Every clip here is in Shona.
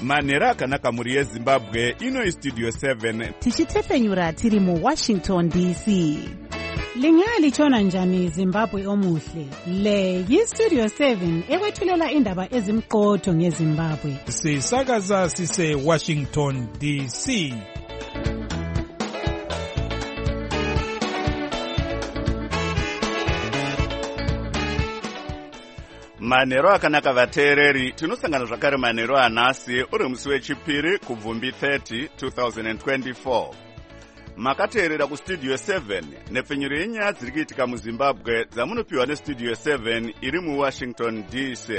manhero akanaka muri yezimbabwe. Ino Studio 7 tichitefenyura tiri mu Washington DC. Lingalitshona njani Zimbabwe omuhle? Le yiStudio 7 ekwethulela indaba ezimqotho ngeZimbabwe. Sisakaza sise Washington DC. manhero akanaka vateereri. Tinosangana zvakare manhero anhasi uri musi wechipiri kubvumbi 30 2024. Makateerera kuStudio 7 nepfenyuro yenyaya dziri kuitika muZimbabwe dzamunopiwa neStudio 7 iri muWashington DC.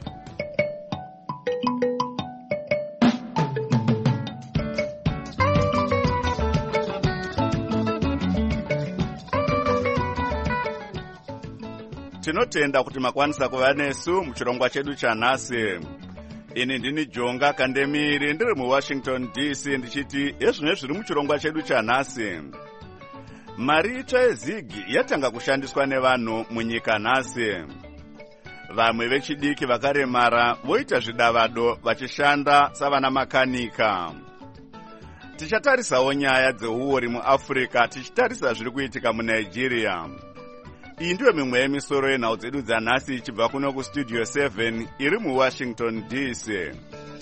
Tinotenda kuti makwanisa kuva nesu muchirongwa chedu chanhasi. Ini ndini Jonga Kandemiri ndiri muWashington DC ndichiti ezvino zviri muchirongwa chedu chanhasi. Mari itsva yezigi yatanga kushandiswa nevanhu munyika nhasi. Vamwe vechidiki vakaremara voita zvidavado vachishanda savana makanika. Tichatarisawo nyaya dzeuori muAfrica tichitarisa zviri kuitika muNigeria. Iyi ndiyo mimwe yemisoro yenhau dzedu dzanhasi ichibva kuno kuStudio 7 iri muWashington DC.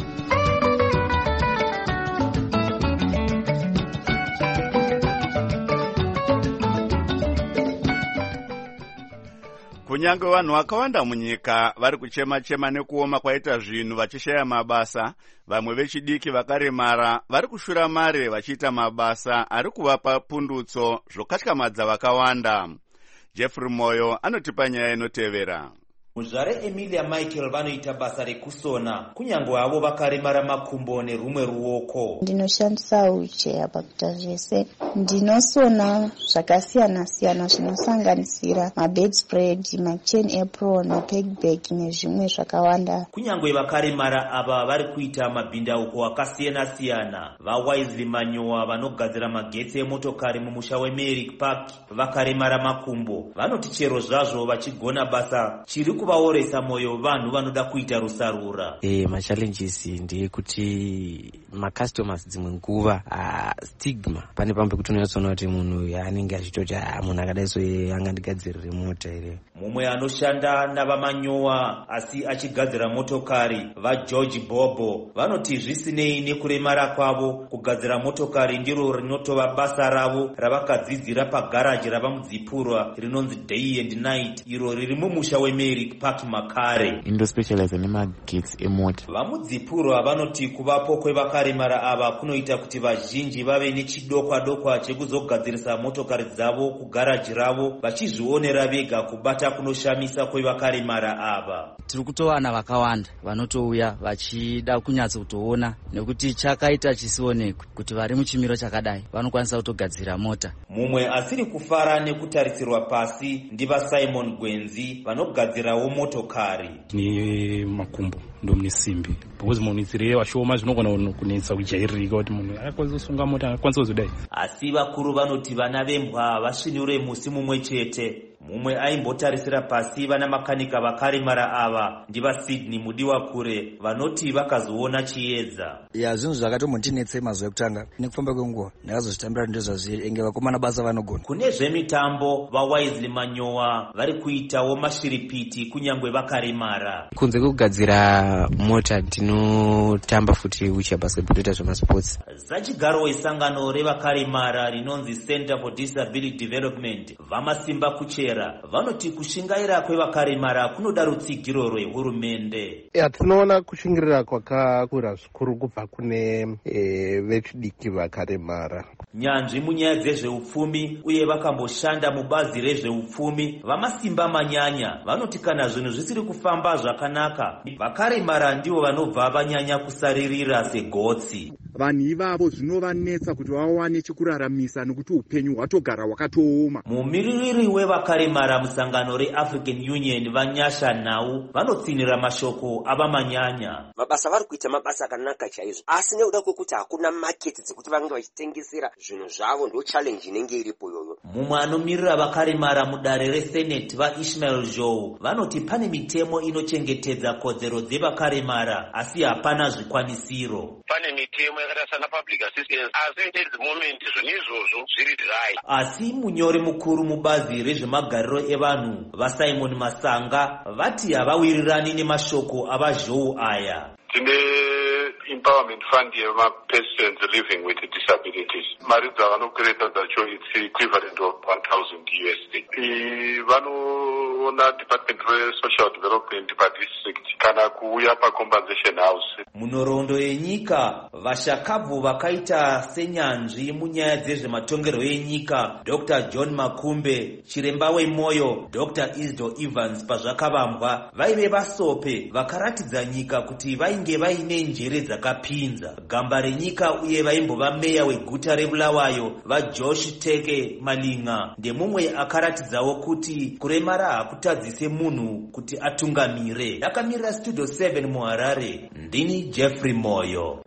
Kunyange vanhu vakawanda munyika vari kuchema-chema nekuoma kwaita zvinhu vachishaya mabasa, vamwe vechidiki vakaremara vari kushura mare vachiita mabasa ari kuvapa pundutso zvokatyamadza vakawanda. Jeffrey Moyo anotipa nyaya inotevera. Muzvare Emilia Michael vanoita basa rekusona kunyange avo vakaremara makumbo nerumwe ruoko. Ndinoshandisa wheelchair pakuita zvese. Ndinosona zvakasiyana-siyana zvinosanganisira mabedspread, machain apron, mapegbag nezvimwe zvakawanda. Kunyange vakaremara ava vari kuita mabhindauko akasiyana-siyana. VaWisley Manyowa vanogadzira magetsi emotokari mumusha weMerrick Park vakaremara makumbo. Vanoti chero zvazvo vachigona basa chiri kuvaoresa moyo vanhu vanoda kuita rusarura. Machallenges ndeyekuti macustomers dzimwe nguva stigma pane pamwe pekuti unotsona kuti munhu anenge achitoti munhu akadai so angandigadzirire mota here. Mumwe anoshanda navamanyowa asi achigadzira motokari vaGeorge Bobo vanoti zvisinei nekuremara kwavo kugadzira motokari ndiro rinotova basa ravo ravakadzidzira pagaraji ravamudzipurwa rinonzi Day and Night iro riri mumusha weMerrick Park Makare. Specialize nemagetsi emota. Vamudzipurwa vanoti kuvapo kwevakaremara ava kunoita kuti vazhinji vave nechidokwa-dokwa chekuzogadzirisa motokari dzavo kugaraji ravo vachizvionera vega kubata kunoshamisa kwevakaremara ava. Tiri kutowana vakawanda vanotouya vachida kunyatsa kutoona nekuti chakaita chisionekwe kuti vari muchimiro chakadai vanokwanisa kutogadzira mota. Mumwe asiri kufara nekutarisirwa pasi ndiva Simon Gwenzi vanogadzirawo motokari. Ni makumbo ndomune simbi because munhu itsireva shoma zvinogona kunetsa kujairika kuti munhu akwanisa kusunga mota akwanisa kuzodai. Asi vakuru vanoti vana vembwa vasvinure musi mumwe chete. Mumwe aimbotarisira pasi vana makanika vakaremara ava ndiva Sydney Mudiwa Kure vanoti vakazoona chiedza. Zvinhu zvakatombotinetse mazuva ekutanga nekufamba kwenguva ndakazozvitambira ndezvazviri enge vakomana basa vanogona. Kune zvemitambo vaWisley Manyowa vari kuitawo mashiripiti kunyange vakaremara. Kunze kugadzira mota tinotamba futi wheelchair basketball toita zvemasports. Zachigaro wesangano revakaremara rinonzi Center for Disability Development vamasimba kuchera vanoti kushingaira kwevakaremara kunoda rutsigiro rwehurumende. Tinoona kushingirira kwakakura zvikuru kubva kune vechidiki vakaremara. Nyanzvi munyaya dzezveupfumi uye vakamboshanda mubazi rezveupfumi vamasimba manyanya vanoti kana zvinhu zvisiri kufamba zvakanaka vakaremara ndivo vanobva vanyanya kusaririra segotsi. vanhu ivavo zvinovanetsa kuti vawane chekuraramisa nekuti upenyu hwatogara hwakatooma. Mumiririri wevakaremara musangano reAfrican Union Vanyasha Nhau vanotsinira mashoko avamanyanya. Mabasa vari kuita mabasa akanaka chaizvo, asi nekuda kwekuti hakuna maketi dzekuti vange vachitengesera zvinhu zvavo ndo challenge inenge iripo yoyo. Mumwe anomirira vakaremara mudare reSenate vaIshmael Joe vanoti pane mitemo inochengetedza kodzero dzevakaremara asi hapana zvikwanisiro. Pane mitemo yakaita sana public assistance asi at the moment zvinhu izvozvo zviri dry. Asi munyori mukuru mubazi rezvemagariro evanhu vaSimon Masanga vati havawirirani nemashoko avaJoe aya. Tine empowerment fund yema-persons living with disabilities. Mari dzavanokureta dzacho it's equivalent of 1,000 USD. Vanoona Department of Social Development padistrict kana kuuya pacompensation house. Munhoroondo yenyika vashakabvu vakaita senyanzvi munyaya dzezvematongerwo enyika Dr. John Makumbe, chiremba wemoyo Dr. Isdo Evans pazvakavambwa vaive vasope vakaratidza nyika kuti vainge vaine njere dzakapinza. Gamba renyika uye vaimbova meya weguta reBulawayo vaJosh Teke Malinga ndemumwe akaratidzawo kuti kuremara hakutadzise munhu kuti atungamire. Akamirira Studio 7 muHarare, ndini Jeffrey Moyo.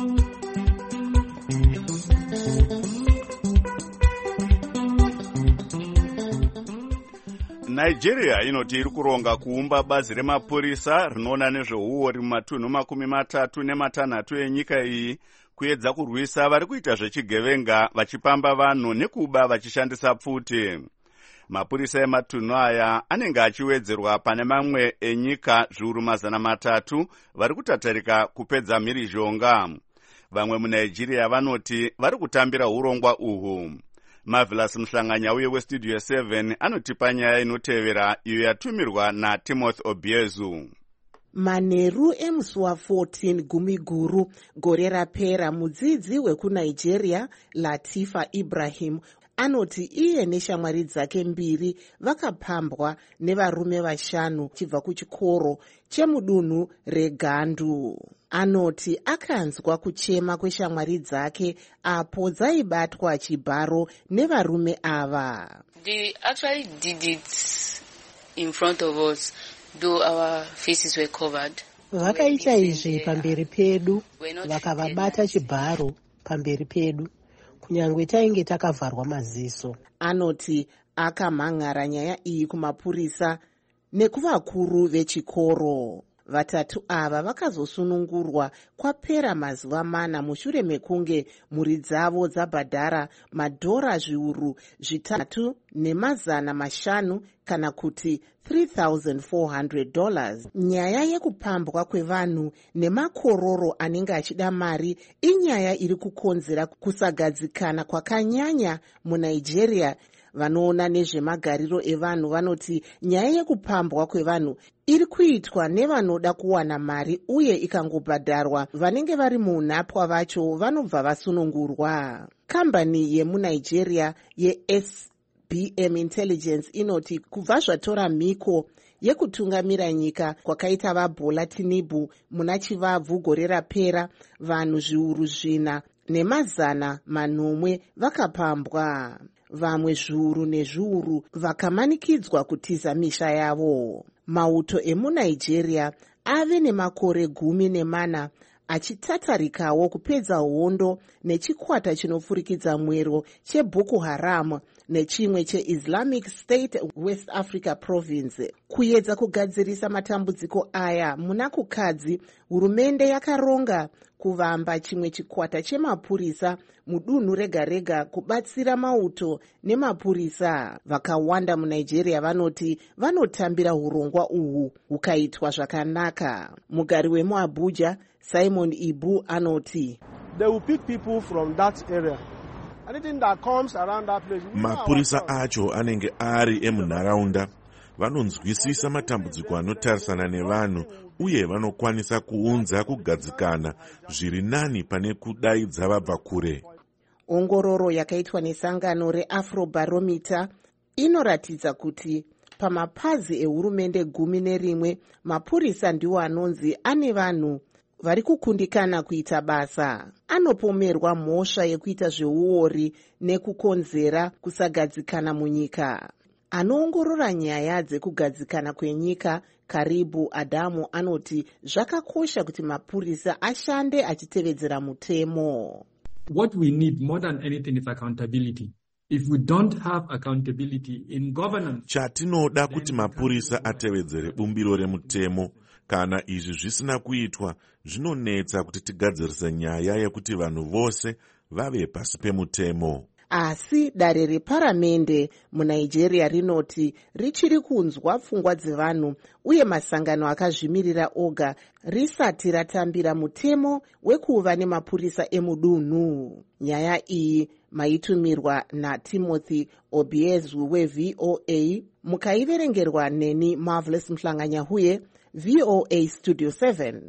Nigeria inoti iri kuronga kuumba bazi remapurisa rinoona nezveuori mumatunhu 36 enyika iyi kuedza kurwisa vari kuita zvechigevenga vachipamba vanhu nekuba vachishandisa pfuti. Mapurisa ematunhu aya anenge achiwedzerwa pane mamwe enyika zviuru 300 vari kutatarika kupedza mhirizhonga. Vamwe muNigeria vanoti vari kutambira urongwa uhwu. Marvelous Mhlanganya uye weStudio 7 anotipa nyaya inotevera iyo yatumirwa naTimothy Obiezu. Manheru emusi wa14 Gumiguru gore rapera, mudzidzi wekuNigeria Latifa Ibrahim anoti iye neshamwari dzake 2 vakapambwa nevarume 5 chibva kuchikoro chemudunhu reGandu. Anoti akanzwa kuchema kweshamwari dzake apo dzaibatwa chibharo nevarume ava. They actually did it in front of us, though our faces were covered. Vakaita izvi pamberi pedu, vakavabata chibharo pamberi pedu, kunyangwe tainge takavharwa maziso. Anoti akamhangara nyaya iyi kumapurisa nekuvakuru vechikoro. 3 ava vakazosunungurwa kwapera mazuva 4 mushure mekunge mhuri dzavo dzabhadhara madhora zviuru 3,500 kana kuti $3,400. Nyaya yekupambwa kwevanhu nemakororo anenge achida mari inyaya iri kukonzera kusagadzikana kwakanyanya muNigeria. Vanoona nezvemagariro evanhu vanoti nyaya yekupambwa kwevanhu iri kuitwa nevanoda kuwana mari uye ikangobhadharwa vanenge vari munhapwa vacho vanobva vasunungurwa. Kambani yemuNigeria yeSBM Intelligence inoti kubva zvatora mhiko yekutungamira nyika kwakaita vaBola Tinubu muna chivabvu gore rapera, vanhu zviuru 4,900 vakapambwa. Vamwe zviuru nezviuru vakamanikidzwa kutiza misha yavo. Mauto emuNigeria ave nemakore 14 achitatarikawo kupedza hondo nechikwata chinopfurikidza mwero cheBoko Haram nechimwe cheIslamic State West Africa Province. Kuedza kugadzirisa matambudziko aya muna kukadzi, hurumende yakaronga kuvamba chimwe chikwata chemapurisa mudunhu rega rega kubatsira mauto nemapurisa. Vakawanda muNigeria vanoti vanotambira urongwa uhwu hukaitwa zvakanaka. Mugari wemuAbuja Simon Ibu anoti they will pick people from that area. Anything that comes around that place. Mapurisa acho anenge ari emunharaunda, vanonzwisisa matambudziko anotarisana nevanhu uye vanokwanisa kuunza kugadzikana zviri nani pane kudaidza vabva kure. Ongororo yakaitwa nesangano reAfrobarometer inoratidza kuti pamapazi ehurumende 11 mapurisa ndiwo anonzi ane vanhu vari kukundikana kuita basa. Anopomerwa mhosva yekuita zveuori nekukonzera kusagadzikana munyika. Anoongorora nyaya dzekugadzikana kwenyika Karibu Adamu anoti zvakakosha kuti mapurisa ashande achitevedzera mutemo. What we need more than anything is accountability. If we don't have accountability in governance, chatinoda kuti mapurisa atevedzere bumbiro remutemo. Kana izvi zvisina kuitwa, zvinonetsa kuti tigadzirise nyaya yekuti vanhu vose vave pasi pemutemo. Asi dare reparamende muNigeria rinoti richiri kunzwa pfungwa dzevanhu uye masangano akazvimirira oga risati ratambira mutemo wekuva nemapurisa emudunhu. Nyaya iyi maitumirwa naTimothy Obiezu weVOA, mukaiverengerwa neni Marvelous Mhlanganyahuye, VOA Studio 7.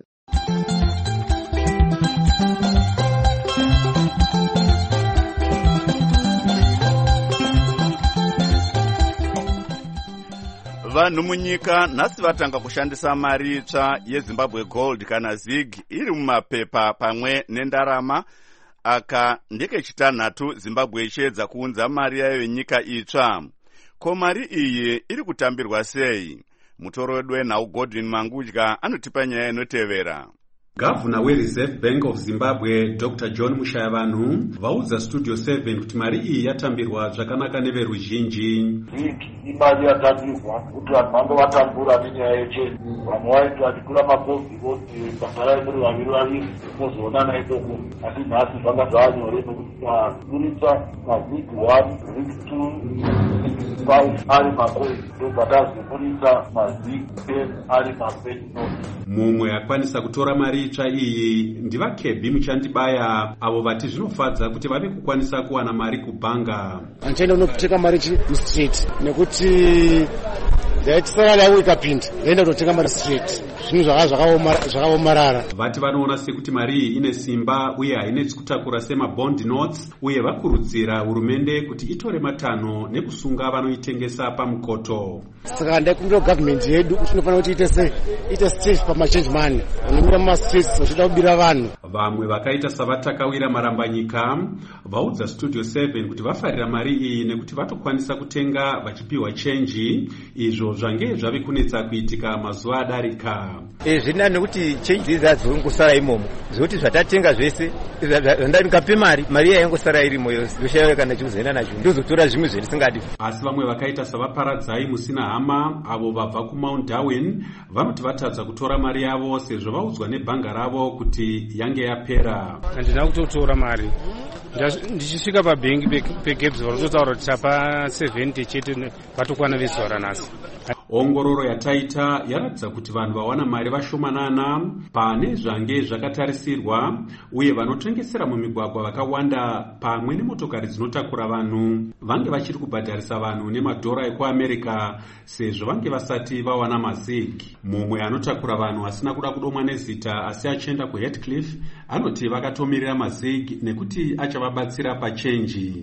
Vanhu munyika nhasi vatanga kushandisa mari itsva yeZimbabwe Gold kana ZIG iri mumapepa pamwe nendarama. Aka ndekechitanhatu Zimbabwe ichiedza kuunza mari yayo yenyika itsva. Ko mari iyi iri kutambirwa sei? Mutoro wedu wenhau Godwin Mangudya anotipa nyaya inotevera. Gavana weReserve Bank of Zimbabwe Dr. John Mushayavanhu vaudza Studio 7 kuti mari iyi yatambirwa zvakanaka neveruzhinji. Imari yatambirwa kuti vanhu vange vatambura nenyaya yecheni. Vamwe vaiti vatikura makofi voti basa muri vaviri mozoonana ikoko. Asi nhasi zvanga zvanyore nekuti vaburitsa mavhiki 1, vhiki 2, 5 ari makofi ndobva tazoburitsa mavhiki 10 ari mapenino. Mumwe akwanisa kutora mari itsva iyi ndivakebhi muchandibaya avo vati zvinofadza kuti vave kukwanisa kuwana mari kubhanga. Andichaenda kunoteka mari mustreet nekuti ndaitisara yangu ikapinda ndaenda kutotenga mari street. Zvinhu zvakaomarara. Vati vanoona sekuti mari iyi ine simba uye hainetsi kutakura semabond notes uye vakurudzira hurumende kuti itore matanho nekusunga vanoitengesa pamukoto. Saka ndaikumbira government yedu kuti inofanira kuti ite stage pamachange money vanomira mumastreets vachida kubira vanhu. Vamwe vakaita savatakawira marambanyika vaudza Studio 7 kuti vafarira mari iyi nekuti vatokwanisa kutenga vachipiwa chenji, izvo zvange zvave kunetsa kuitika mazuva adarika. Zvina nekuti chenji dzazongosara imomo zvokuti zvatatenga zvese ndandikape mari yayangosara irimo yose yoshaya kana chikuzoenda nacho ndozotora zvimwe zvendisingadi. Asi vamwe vakaita savaparadzai musina hama avo vabva kuMount Darwin vanoti vatadza kutora mari yavo sezvo vaudzwa nebhanga ravo kuti yange yapera. Handina kutotora mari. Ndichisvika pabhengi peGabs varototaura kuti tapa 70 chete vatokwana vezuva ranhasi. Ongororo yataita yaratidza kuti vanhu vawana mari vashomanana pane zvange zvakatarisirwa uye vanotengesera mumigwagwa vakawanda pamwe nemotokari dzinotakura vanhu vange vachiri kubhadharisa vanhu nemadhora ekuAmerica sezvo vange vasati vawana mazig. Mumwe anotakura vanhu asina kuda kudomwa nezita asi achienda kuHeathcliff anoti vakatomirira mazig nekuti achavabatsira pachenji.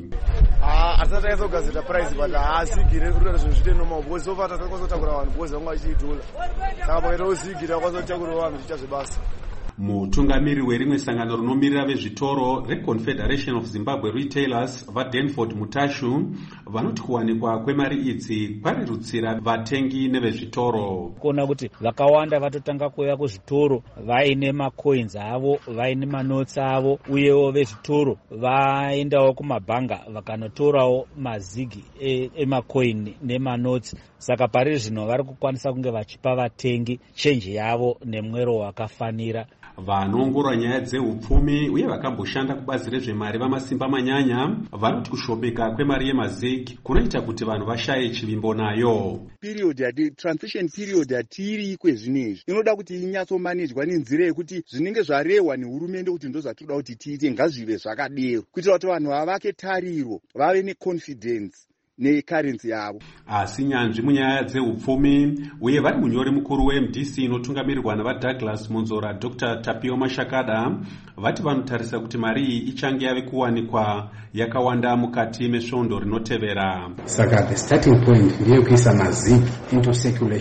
Asati aizogadzira price but haazigire kuti zvinhu zviite normal because so far tazotakura vanhu because vamwe vachiidhula. Saka pakaita uzigire kwazotakura vanhu zviita zvebasa. Mutungamiri werimwe sangano rinomirira vezvitoro reConfederation of Zimbabwe Retailers vaDenford Mutashu vanoti kuwanikwa kwemari idzi kwarirutsira vatengi nevezvitoro. Kuona kuti vakawanda vatotanga kuuya kuzvitoro vaine macoins avo, vaine manotsi avo, uyewo vezvitoro vaendawo kumabhanga vakanotorawo mazigi emacoin nemanotsi. Saka pari zvino vari kukwanisa kunge vachipa vatengi chenji yavo nemwero wakafanira. Vanoongorora nyaya dzeupfumi uye vakamboshanda kubazi rezvemari vamasimba manyanya vanoti kushomeka kwemari yemazig kunoita kuti vanhu vashaye chivimbo nayo. Transition period yatiri kwezvinezvi inoda kuti inyatsomanejwa nenzira yekuti zvinenge zvarehwa nehurumende kuti ndozvatoda kuti tiite ngazvive zvakadero kuitira kuti vanhu vavake tariro vave neconfidence necurrency yavo. Asi nyanzvi munyaya dzeupfumi uye vari munyori mukuru weMDC inotungamirirwa navaDouglas Monzora Dr. Tapio Mashakada vati vanotarisa kuti mari iyi ichange yave kuwanikwa yakawanda mukati mesvondo rinotevera. Saka the starting point ndeyekuisa mazig into circulation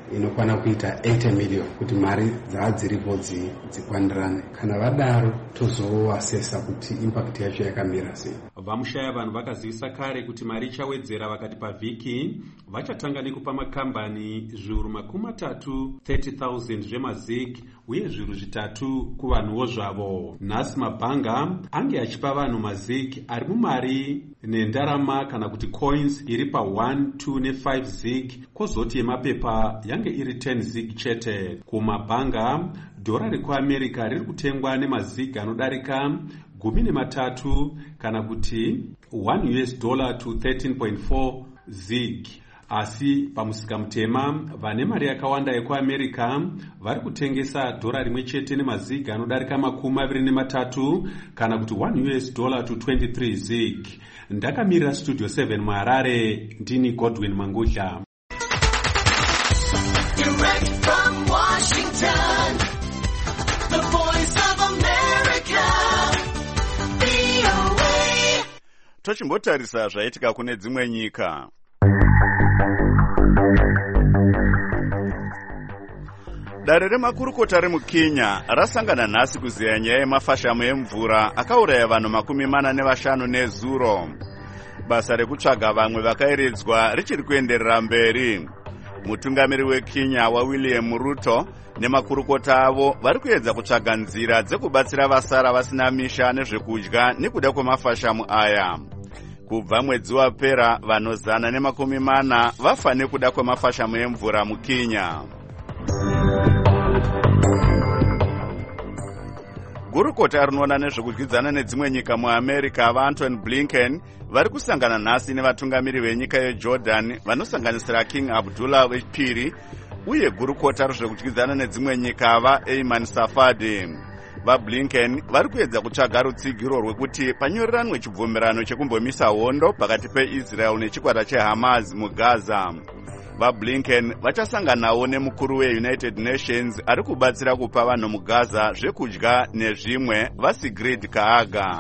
inokwana kuita 80 million kuti mari dziripo dzikwanirane. Kana vadaro tozoasesa kuti impact yacho yakamira sei. Vamushaya vanhu vakazivisa kare kuti mari ichawedzera vakati pavhiki vachatanga nekupa makambani zviuru 30,000 zvemazig uye zviuru 3 kuvanhuwo zvavo. Nhasi mabhanga ange achipa vanhu mazig ari mumari nendarama kana kuti coins iri pa 1, 2 ne5 zig, kwozoti yemapepa yange iri 10 zig chete. Kumabhanga dhora rekuamerica riri kutengwa nemazig anodarika 13 kana kuti $1 to 13.4 zig. Asi pamusika mutema vane mari yakawanda yekuamerica vari kutengesa dhora rimwe chete nemazig anodarika 23 kana kuti $1 to 23 zig. Ndakamirira Studio 7 muHarare, ndini Godwin Mangudla. Direct from Washington, the voice of America, VOA. Tochimbotarisa zvaitika kune dzimwe nyika. Dare remakurukota remuKenya rasangana nhasi kuziya nyaya yemafashamu emvura akauraya vanhu 45 nezuro. Basa rekutsvaga vamwe vakairedzwa richiri kuenderera mberi. Mutungamiri weKenya waWilliam Ruto nemakurukota avo vari kuedza kutsvaga nzira dzekubatsira vasara vasina misha nezvekudya nekuda kwemafashamu aya. Kubva mwedzi wapera vanhu 140 vafa nekuda kwemafashamu emvura muKenya. Gurukota rinoona nezvekudyidzana nedzimwe nyika muAmerica vaAntony Blinken vari kusangana nhasi nevatungamiri venyika yeJordan vanosanganisira King Abdullah wechipiri uye gurukota rezvekudyidzana nedzimwe nyika vaAyman Safadi. VaBlinken vari kuedza kutsvaga rutsigiro rwekuti panyoreranwe chibvumirano chekumbomisa hondo pakati peIsrael nechikwata cheHamas muGaza. VaBlinken vachasanganawo nemukuru weUnited Nations ari kubatsira kupa vanhu muGaza zvekudya nezvimwe vaSigrid Kaaga.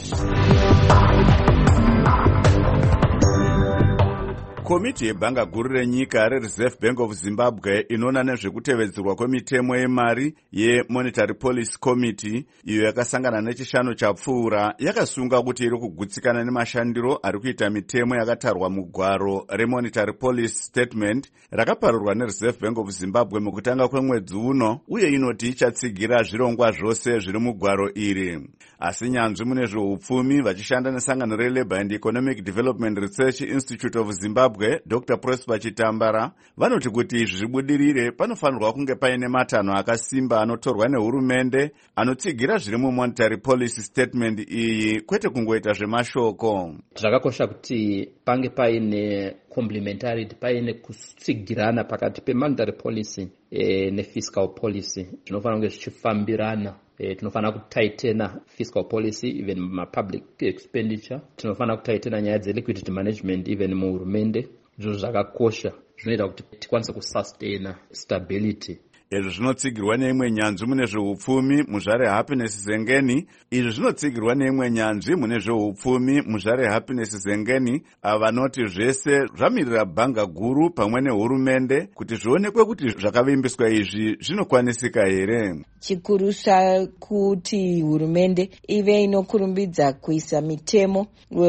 Komiti yebhanga guru renyika reReserve Bank of Zimbabwe inoona nezvekutevedzerwa kwemitemo yemari yeMonetary Policy Committee iyo yakasangana nechishanu chapfuura yakasunga kuti iri kugutsikana nemashandiro ari kuita mitemo yakatarwa mugwaro reMonetary Policy Statement rakaparurwa neReserve Bank of Zimbabwe mukutanga kwemwedzi uno uye inoti ichatsigira zvirongwa zvose zviri mugwaro iri. Asi nyanzvi mune zveupfumi vachishanda nesangano reLabour and Economic Development Research Institute of Zimbabwe Dr. Prosper Chitambara vanoti kuti izvi zvibudirire panofanirwa kunge paine matanho akasimba anotorwa nehurumende anotsigira zviri muMonetary Policy Statement iyi kwete kungoita zvemashoko. Zvakakosha kuti pange paine complementarity, paine kutsigirana pakati pemonetary policy nefiscal policy. Zvinofanira kunge zvichifambirana. Tinofana kutaitena fiscal policy even public expenditure. Tinofana kutaitena nyaya liquidity management even muhurumende. Izvo zvakakosha zvinoita kuti tikwanise kusustaina stability. Izvi zvinotsigirwa neimwe nyanzvi mune zveupfumi muzvare Happiness Zengeni. Izvi zvinotsigirwa neimwe nyanzvi mune zveupfumi muzvare Happiness Zengeni vanoti zvese zvamirira bhanga guru pamwe nehurumende kuti zvionekwe kuti zvakavimbiswa izvi zvinokwanisika here. Chikurusa kuti hurumende ive inokurumbidza kuisa mitemo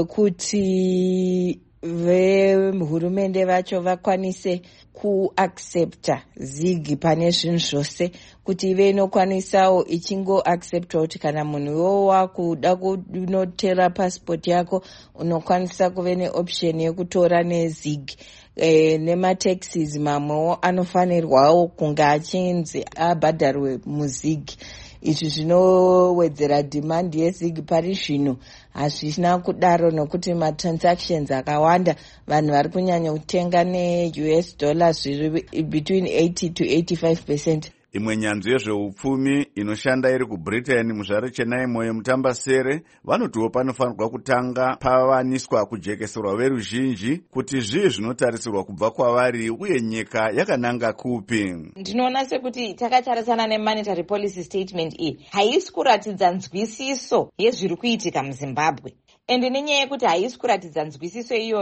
wekuti vehurumende vacho vakwanise kuaccepta zigi pane zvinhu zvose, kuti ive inokwanisawo ichingoaccepta kuti kana munhu wakuda kunotera passport yako unokwanisa kuve neoption yekutora nezigi. Nemataxes mamwewo anofanirwawo kunge achinzi abhadharwe muzigi. Izvi zvinowedzera demand yezigi pari zvino hazvina kudaro nokuti matransactions akawanda vanhu vari kunyanya kutenga neUS dollars zviri between 80 to 85%. Imwe nyanzvi yezveupfumi inoshanda iri kuBritain muzvare Chenaimo yemutambasere vanotiwo panofanirwa kutanga pavaniswa kujekeserwa veruzhinji kuti zvii zvinotarisirwa kubva kwavari uye nyika yakananga kupi. Ndinoona sekuti takatarisana nemonetary policy statement iyi haisi kuratidza nzwisiso yezviri kuitika muZimbabwe. Ende nenyaya yekuti haisi kuratidza nzwisiso iyoyo,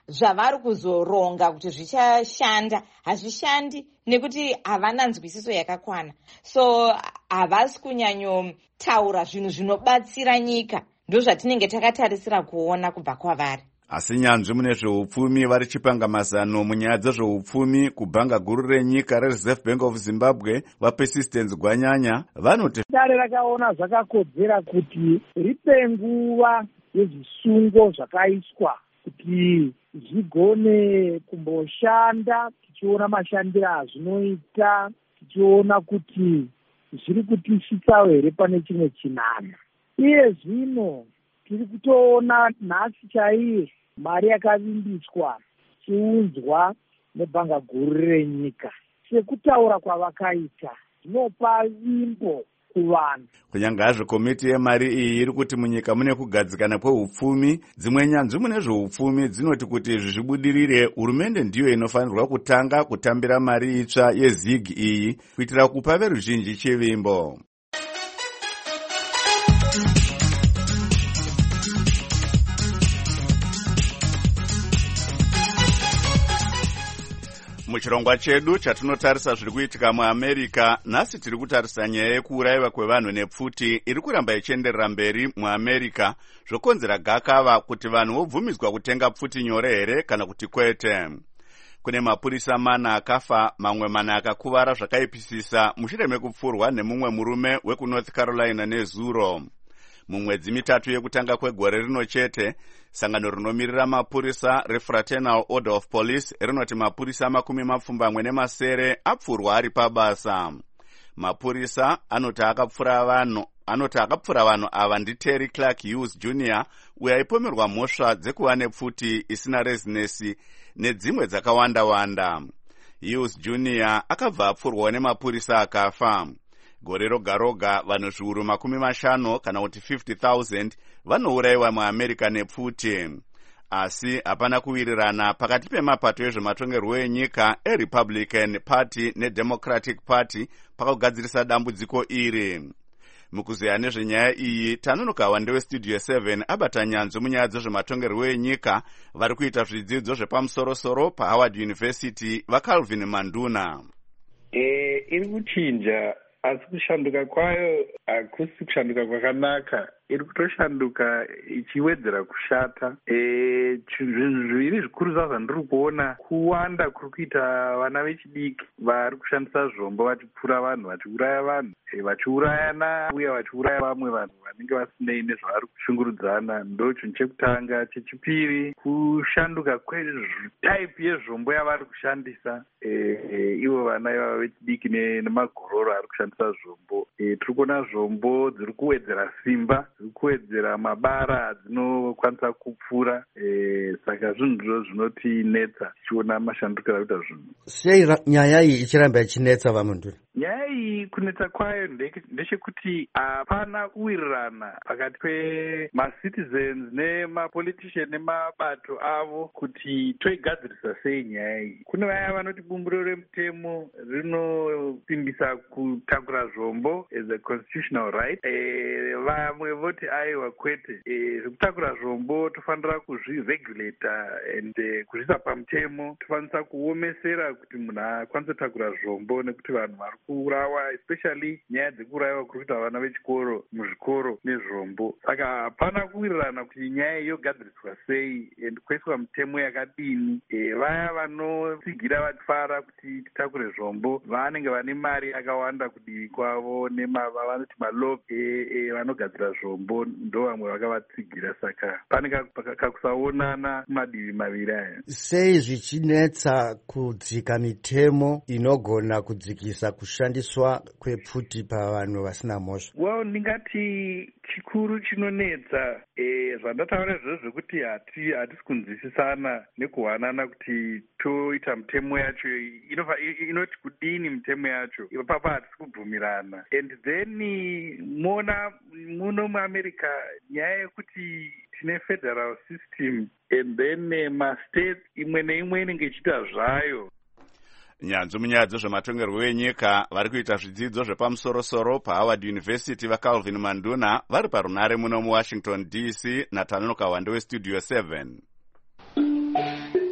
zvavari kuzoronga kuti zvichashanda hazvishandi nekuti havana nzwisiso yakakwana, so havasi kunyanyotaura zvinhu zvinobatsira nyika. Ndozvatinenge takatarisira kuona kubva kwavari. Asi nyanzvi mune zveupfumi vari chipanga mazano munyaya dzezveupfumi kubhanga guru renyika reReserve Bank of Zimbabwe vaPersistence Gwanyanya vanoti dare rakaona zvakakodzera kuti ripe nguva yezvisungo zvakaiswa kuti zvigone kumboshanda, tichiona mashandiro azvinoita, tichiona kuti zviri kutisvitsawo here pane chimwe chinano. Iye zvino tiri kutoona nhasi chaiye mari yakavimbiswa chiunzwa nebhanga guru renyika. Sekutaura kwavakaita zvinopa vimbo kuvanhu. Kunyange hazvo komiti yemari iyi iri kuti munyika mune kugadzikana kweupfumi, dzimwe nyanzvi mune zveupfumi dzinoti kuti izvi zvibudirire, hurumende ndiyo inofanirwa kutanga kutambira mari itsva yezig iyi kuitira kupa veruzhinji chivimbo. Muchirongwa chedu chatinotarisa zviri kuitika muAmerica, nhasi tiri kutarisa nyaya yekuurayiwa kwevanhu nepfuti iri kuramba ichienderera mberi muAmerica, zvokonzera gakava kuti vanhu vobvumidzwa kutenga pfuti nyore here kana kuti kwete. Kune mapurisa 4 akafa, mamwe 4 akakuvara zvakaipisisa mushure mekupfurwa nemumwe murume wekuNorth Carolina nezuro. Mumwedzi mitatu yekutanga kwegore rino chete, sangano rinomirira mapurisa reFraternal Order of Police rinoti mapurisa 70 apfurwa ari pabasa. Mapurisa anoti akapfura vanhu ava ndiTerry Clark Hughes Jr. uyo aipomerwa mhosva dzekuva nepfuti isina rezinesi nedzimwe dzakawanda-wanda. Hughes Jr. akabva apfurwa nemapurisa akafa. Gore roga roga vanhu zviuru 50 kana kuti 50,000 vanourayiwa muAmerica nepfuti. Asi hapana kuwirirana pakati pemapato ezvematongerwo enyika eRepublican Party neDemocratic Party pakugadzirisa dambudziko iri. Mukuzeya nezvenyaya iyi tanonoka wande weStudio 7 abata nyanzvi munyaya dzezvematongerwo enyika vari kuita zvidzidzo zvepamusoro-soro paHoward University vaCalvin Manduna. Iri kuchinja, asi kushanduka kwayo hakusi kushanduka kwakanaka. Iri kutoshanduka ichiwedzera kushata. Zvinhu zviviri zvikuru zvandiri kuona, kuwanda kuri kuita vana vechidiki vari kushandisa zvombo vachipfura vanhu, vachiuraya vanhu, vachiurayana uye vachiuraya vamwe vanhu vanenge vasinei nezvavari kushungurudzana. Ndo chinhu chekutanga. Chechipiri, kushanduka kwetaipi yezvombo yavari kushandisa ivo vana ivava vechidiki nemagororo ari kushandisa zvombo. Tiri kuona zvombo dziri kuwedzera simba, dziri kuwedzera mabara adzinokwanisa kupfura. Saka zvinhu zvinotinetsa tichiona mashandukiro akuita zvinhu. Sei nyaya iyi ichiramba ichinetsa vaMunduna? Nyaya iyi kunetsa kwayo ndechekuti hapana kuwirirana pakati pemacitizens nemapolitician nemabato avo kuti toigadzirisa sei nyaya iyi. Kune vaya vanoti bumbiro remutemo rinosimbisa kutakura zvombo as a constitutional right. Vamwe voti aiwa kwete, zvekutakura zvombo tofanira kuzviregulata and kuzvisa pamutemo. Tofanira kuomesera kuti munhu akwanise kutakura zvombo nekuti vanhu vari kuurawa, especially nyaya dzekurayiwa kuri kuita vana vechikoro muzvikoro nezvombo. Saka hapana kuwirirana kuti nyaya iyo yogadziriswa sei and kuiswa mutemo yakadini. Vaya vanosigira vachifara kuti titakure zvombo vanenge vane mari yakawanda kudivi kwavo vanoti malobi vanogadzira zvombo ndo vamwe vakavatsigira. Saka pane kakusaonana madivi maviri aya. Sei zvichinetsa kudzika mitemo inogona kudzikisa kushandiswa kwepfuti pavanhu vasina mhosva? Well, ndingati chikuru chinonetsa zvandataura izvozvo zvekuti hatisi kunzwisisana nekuwanana kuti toita mitemo yacho inoti kudini mitemo yacho. Ipapo hatisi kubvumirana. And then muno muAmerica nyaya yekuti tine federal system and then mastate imwe neimwe inenge ichiita zvayo. Nyanzvi munyaya dzezvematongerwo enyika vari kuita zvidzidzo zvepamusoro-soro paHoward University vaCalvin Manduna vari parunare muno muWashington DC. Natanonoka wande weStudio 7.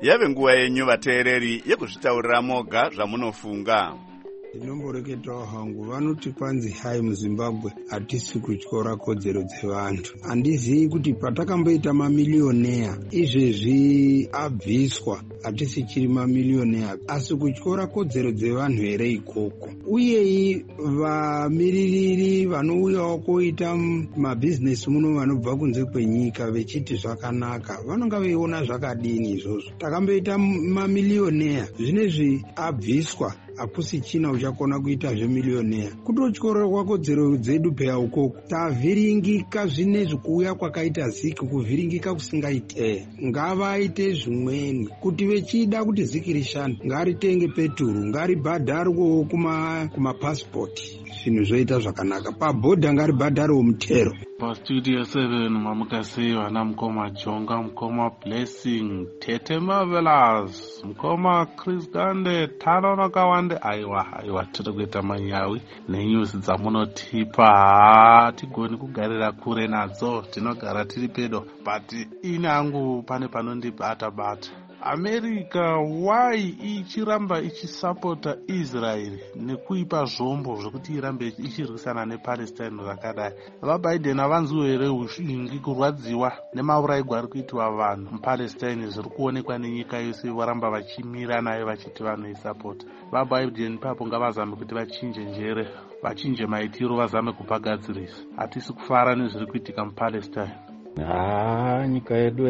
yave nguva yenyu vateereri yekuzvitaurira moga zvamunofunga. Ndinomboreketawo hangu, vanoti kwanzi hai muZimbabwe hatisi kutyora kodzero dzevantu. Handizivi kuti patakamboita mamiliyonea izvezvi abviswa hatisichiri mamiliyonea, asi kutyora kodzero dzevanhu here ikoko. Uyeyi vamiririri vanouyawo koita mabhizinesi muno vanobva kunze kwenyika vechiti zvakanaka, vanonga veiona zvakadini izvozvo? Takamboita mamiliyonea, zvinezvi abviswa hakusichina uchakona kuita zvemiliyonea. Kutotyorerwa kodzero dzedu peya ukoko. Tavhiringika zvinezvi kuuya kwakaita Ziki, kuvhiringika kusingaite. Ngavaite zvimweni kuti vechida kuti Ziki rishande, ngaritenge peturu, ngaribhadharwewo kumapasipoti. Zvinhu zvoita zvakanaka. Pabhodha ngaribhadharwewo mutero. Pastudio 7 mamukasi vana mukoma Jonga, mukoma Blessing, Tete Marvelous, mukoma Chris Gande, Tano Nakawande. Aiwa tiri kuita manyawi nenyusi dzamunotipa, tigoni kugarira kure nadzo, tinogara tiri pedo, but inangu pane panondibata. America why ichiramba ichisapota Israel nekuipa zvombo zvokuti irambe ichirwisana nePalestine zvakadai? VaBiden havanzwi here ushingi kurwadziwa nemaurayirwa ari kuitwa vanhu muPalestine zviri kuonekwa nenyika yose, varamba vachimira nayo vachiti vanoisapota? VaBiden papo ngavazame kuti vachinje njere, vachinje maitiro, vazame kupagadzirisa. Hatisi kufara nezviri kuitika muPalestine. Nyika yedu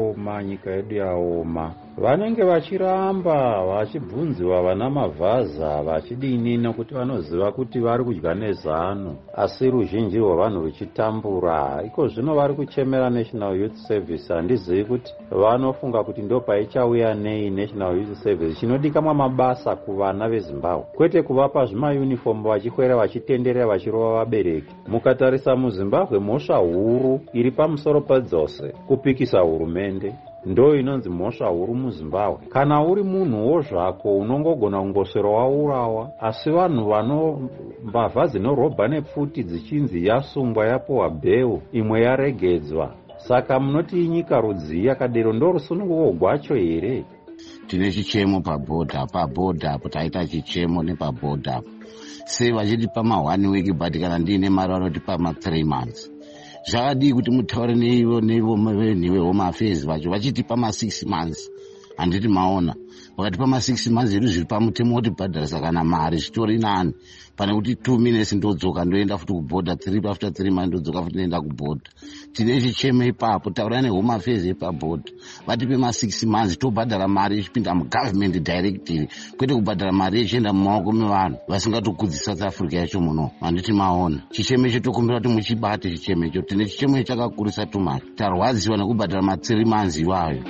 yaoma. Vanenge vachiramba vachibvunziwa vana mavhaza vachidini nokuti vanoziva kuti vari kudya nezano, asi ruzhinji rwavanhu ruchitambura. Iko zvino vari kuchemera National Youth Service. Handizivi kuti vanofunga kuti ndo paichauya nei National Youth Service chinodikamwa mabasa kuvana veZimbabwe, kwete kuvapa zvimayunifomu vachikwera vachitenderera vachirova vabereki. Mukatarisa muZimbabwe mhosva huru iri pamusoro pedzose kupikisa hurumende. Ndo inonzi mhosva huru muZimbabwe. Kana uri munhuwo zvako unongogona kungoswera waurawa, asi vanhu vano mbavha dzinorobha nepfuti dzichinzi yasungwa yapuwa bheu, imwe yaregedzwa. Saka munoti inyika rudzi yakadero ndo rusununguko gwacho here? Tine chichemo pabhodha apo taita chichemo nepabhodha apo. Sei vachiti pama 1 week but kana ndiine mari vanoti pama 3 months. Zvakadii kuti mutaure neivo Home Affairs vacho vachiti pama 6 months. Handiti maona wakati pama 6 months edu zviri pamutemo kuti bhadharisa kana mari zvitori nani pane kuti 2 minutes ndodzoka ndoenda futi kubhodha, 3 after 3 months ndodzoka futi ndoenda kubhodha. Tine chichemo ipapo, taura neHome Affairs epabhodha vatipe ma 6 months tobhadhara mari ichipinda mugovernment directly, kwete kubhadhara mari ichienda mumaoko mevanhu vasingatokudzisa South Africa yacho muno. Handiti maona chichemo icho tokumbira kuti muchibate chichemo icho. Tine chichemo icho chakakurisa tumari, tarwadziwa nekubhadhara ma 3 months iwayo.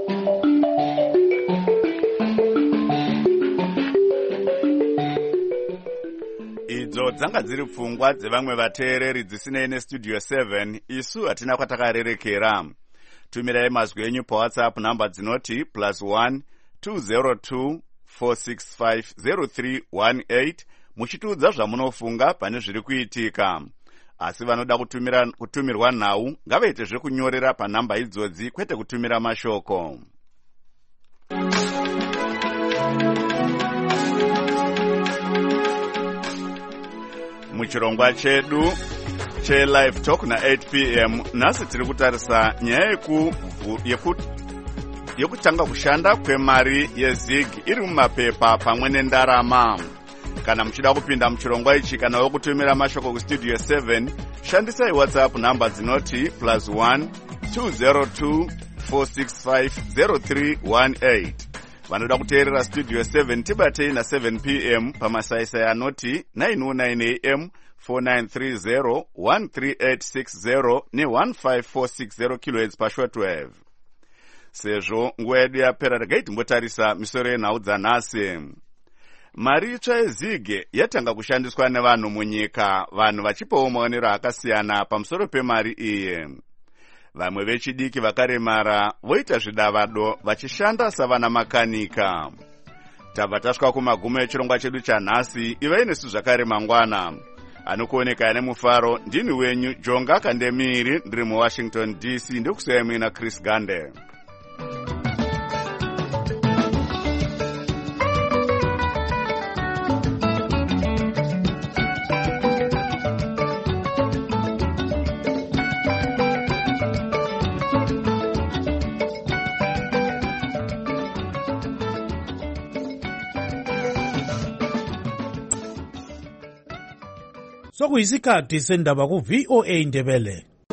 Idzo dzanga dziri pfungwa dzevamwe vateereri dzisinei nestudio 7. Isu hatina kwatakarerekera. Tumirai mazwi enyu paWhatsApp namba dzinoti +1 202 465 0318 muchitiudza zvamunofunga pane zviri kuitika. Asi vanoda kutumirwa nhau ngavaite zvekunyorera panhamba idzodzi, kwete kutumira mashoko. Muchirongwa chedu che-Live Talk na8 p.m. nhasi tiri kutarisa nyaya yekutanga kushanda kwemari yeZigi iri mumapepa pamwe nendarama. Kana muchida kupinda muchirongwa ichi kana wokutumira mashoko kustudio 7, shandisai WhatsApp namba dzinoti +1 202 465 0318. Vanoda kuteerera studio 7 tibatei na 7 p.m. pamasaisai anoti 909 am 4930 13860 ne1546 kHz pashortwave. Sezvo nguva yedu yapera, regai timbotarisa misoro yenhau dzanhasi. Mari itsva yeZigi yatanga kushandiswa nevanhu munyika, vanhu vachipawo maonero akasiyana pamusoro pemari iyi. Vamwe vechidiki vakaremara voita zvidavado vachishanda savana makanika. Tabva tasvika kumagumo echirongwa chedu chanhasi. Ivai nesu zvakare mangwana. Anokuoneka nemufaro ndini wenyu Jonga Kandemiri, ndiri muWashington DC, ndokusiyai muina Chris Gande. sokuyisikhathi sendaba ku-VOA Ndebele.